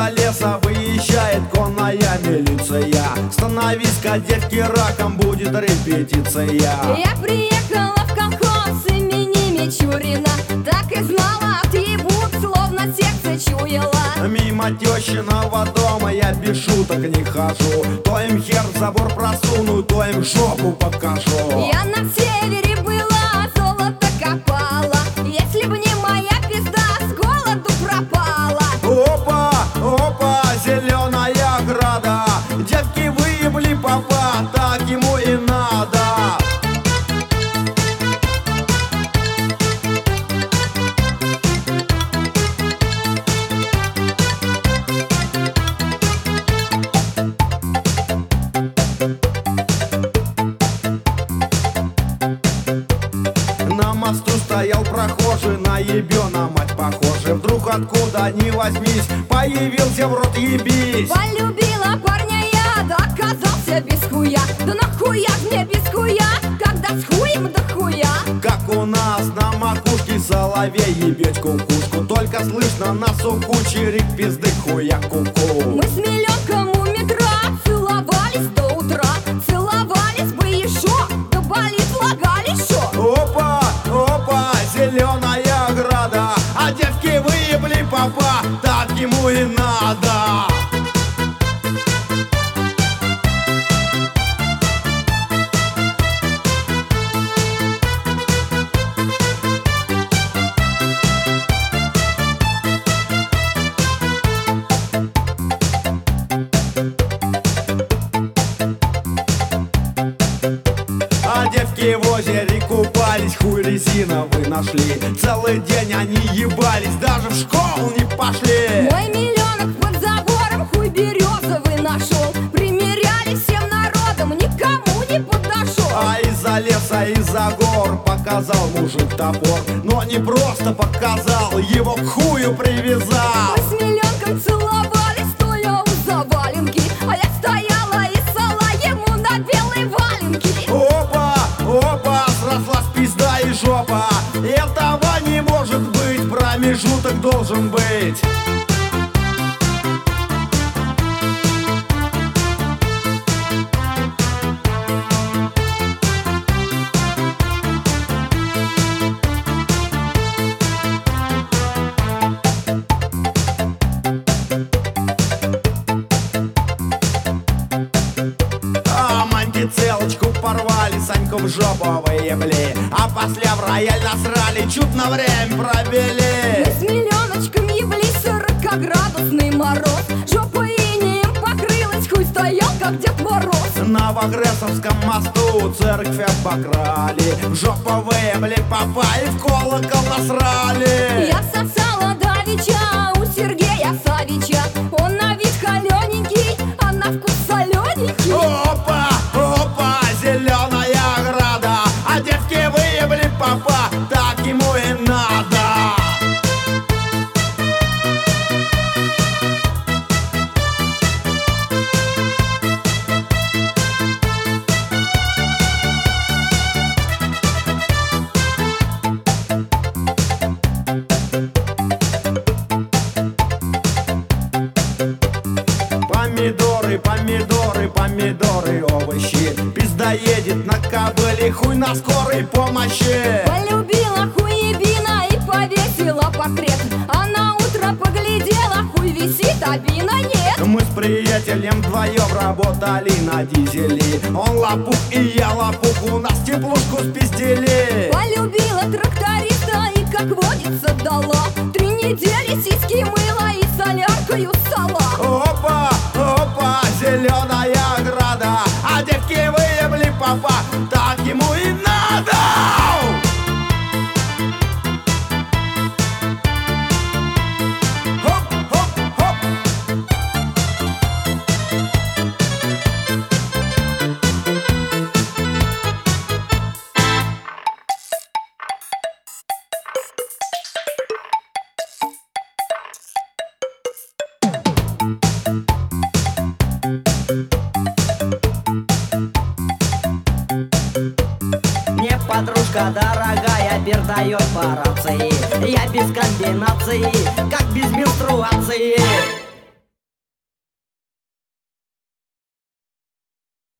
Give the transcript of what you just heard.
леса выезжает конная милиция. Становись-ка, девки, раком, будет репетиция. Я приехала в колхоз имени Мичурина. Так и знала, отъебут, словно сердце чуяла. Мимо тещиного дома я без шуток не хожу. То им хер в забор просуну, то им жопу покажу. Я на севере была, золото копала. Если б не моя пизда, с голоду пропала. Опа, опа, зеленая ограда. Девки выебли папа, так ему и надо. На мосту стоял прохожий, на ебена мать похожий. Вдруг откуда ни возьмись, появился в рот ебись. Полюбила парня я, да оказался без хуя. Да нахуя мне без хуя, когда с хуем да хуя. Как у нас на макушке соловей ебеть кукушку. Только слышно на суху чирик пизды хуя куку. Мы с миллионком у метро целовались до утра. Целовались бы еще, да болит лагали шо. Опа, опа, зеленая ограда. А девки выебли папа, так ему и надо. А девки в озере купались, хуй резиновый нашли. Целый день они ебались, даже в школу не пошли. Мой миллионок под забором хуй березовый нашел. Примерялись всем народом, никому не подошел. А из-за леса, из-за гор показал мужик топор. Но не просто показал, его к хую привязал. Мы с миллионком целовались, стоя у заваленки. А я стояла и ссала ему на белой валенке. Опа, опа, срослась пизда и жопа. Этого не может быть, промежуток должен быть. Целочку порвали, Саньку в жопу выебли. А после в рояль насрали, чуть на время провели. Мы с миллионочком еблись, 40-градусный мороз. Жопа инеем покрылась, хуй стоял, как Дед Мороз. На Вагресовском мосту церковь обокрали. В жопу выебли папа и в колокол насрали. Я сосала давеча у Сергея Савича. Он на вид холененький, а на вкус солененький. Опа, опа, зеленая ограда. А девки выебли папа, так ему и надо. Помидоры, помидоры, помидоры, овощи. Пизда едет на кобыле, хуй на скорой помощи. Полюбила хуебина и повесила портрет. А на утро поглядела, хуй висит, а бина нет. Мы с приятелем вдвоем работали на дизеле. Он лопух и я лопух, у нас теплушку спиздили. Полюбила тракториста и, как водится, дала. 3 недели сиськи мыла и соляркою ссала. Опа, опа, зеленая ограда. А девки выебли папа, так ему и надо. Хоп, хоп, хоп. Мне подружка дорогая передает по рации. Я без комбинации, как без менструации.